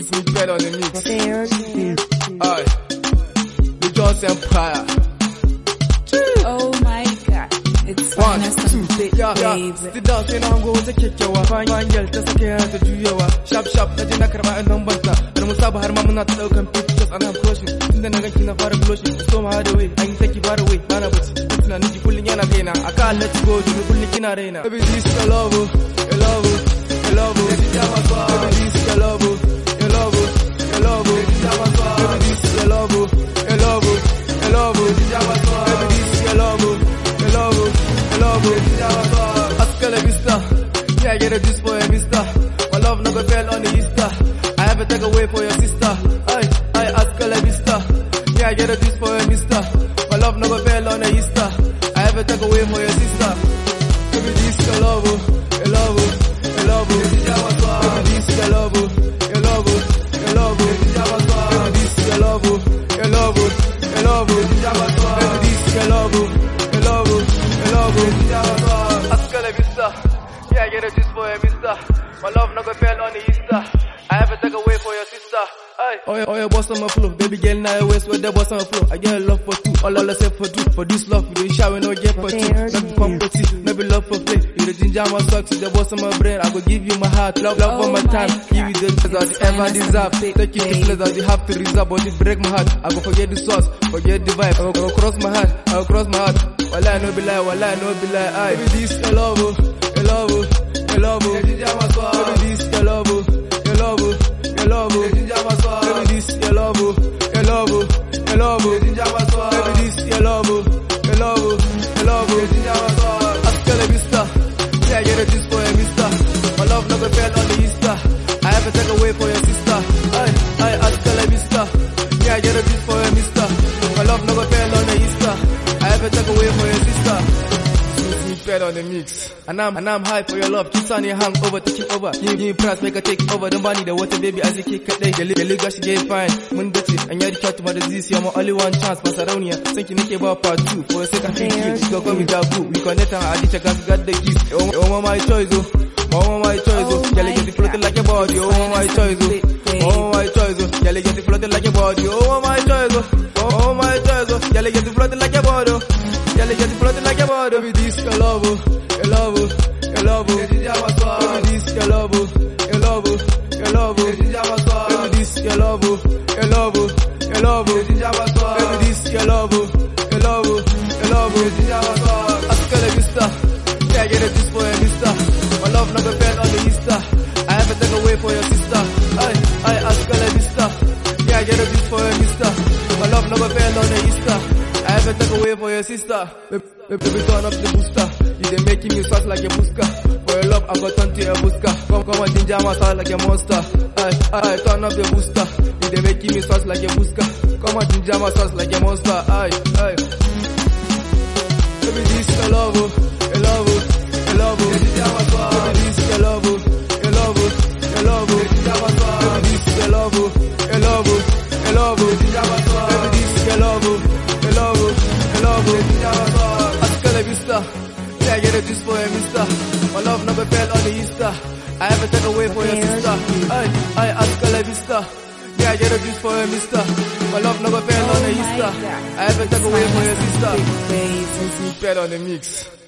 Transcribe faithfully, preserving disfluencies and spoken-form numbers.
Smooth bed on the mix. Fair Aye. The Jones Empire. Oh my god, it's One, finest two, and big yeah, yeah. baby. Sit down, sai na hango wata kyakkyawa. Fine girl ta sake yana ta juyawa. Sharp sharp na je na karba in banta. Da mun saba har ma muna ta daukan pictures and I'm crushing. Tunda na ganki na fara blushing. So ma hada way, an yi take far away. Bana bacci. Tunanin ki kullun yana kaina. Aka let go, domin kullun kina raina. Baby this is love, I love, I love. Baby this is love, I love, I love. Baby this is love, I love, I love. Baby this is love, I love, I love. Hasta la vista, yeah I get a juice for a vista. My love never fell on the Easter. I have to take away for your sister. I, I hasta la vista, yeah I get a juice for a mister. My love never fell on the Easter. I have to take away for your sister. Baby this is love, I love, I love. Baby this is love, I love, I love. Baby this is love, I love, I love. Baby this is love, I love, I love. Hasta la vista, yeah I get a juice for a mister. My love never fell on the Easter. I have to take away for your sister. Aye. Oh yeah, oh yeah, boss on my flow. Baby girl, now I waist with the boss on my flow. I get love for two, all I say for two. For this love, we do shower, no get for two. Not be fun for tea, not be love for play. You the ginger my socks, the boss on my brain. I go give you my heart, love, love Oh for my my time. God. Give you the pleasure you ever deserve. Take you to pleasure you have to reserve, but it break my heart. I go forget the sauce, forget the vibe. I go, I go cross my heart, I go cross my heart. Wallah no be lie, wallah no be lie. Aye. Baby this I love, I love, I love. Baby this I love, I love, I love. Baby this I love, I love, I love. Baby this I love, I love, I love. Hasta la vista, yeah I get a juice for a mister. My love never fell on the Easter. I have to take away for your sister. Aye, aye, hasta la vista, yeah I get a juice for a mister. My love never fell on the Easter. I have to take away for your sister. Smooth bed on the mix. And I'm, and I'm high for your love. Keep on your hang over, taking over. Give me price, make a take over. Don't money the water, baby, as you kick a day. The liga she get fine. Mun dace, and you're the cat to my disease. You're my only one chance. Macedonia, thank you, Nicky, about part two. For a second, thank you. Go come with that boo. We connect and I ditch a gas, got the keys. Oh, oh, my choice, oh. Oh, my choice, oh. Girl, get it floating like a body. Oh, my choice, oh. Oh, my choice, oh. Girl, get it floating like a body. Oh, my choice, oh. Oh, my choice, oh. Girl, get it floating like a body. Girl, get it floating like a body. Baby, this I love, I love, I love. Baby, this I love, I love, I love. Baby, this I love, I love, I love. Baby, this I love, I love, I love. Hasta la vista, yeah I get a juice for a mister. My love never fell on the Easter. I have to take away for your sister. Aye, aye, hasta la vista, yeah I get a juice for a mister. My love never fell on the Easter. I have to take away for your sister. Baby, baby, turn up the booster. You dey making me sound like a buska. For your love, I got turn to a buska. Come, come and ginger my sound like a monster. Aye, aye, turn up the booster. You dey making me sound like a buska. Come and ginger my sound like a monster. Aye, aye. Baby, this I love, I love, I love. Baby, this I love, I love, I love. Baby, this I love, I love, I love. Baby, this I love, I love, I love. Hasta la vista, yeah I get a juice for a mister. My love never fell on the Easter. I have to take away for your sister. Aye, aye, hasta la vista, yeah I get a juice for a mister. My love never fell on the Easter. I have to take away for your sister. Smooth bed on the mix.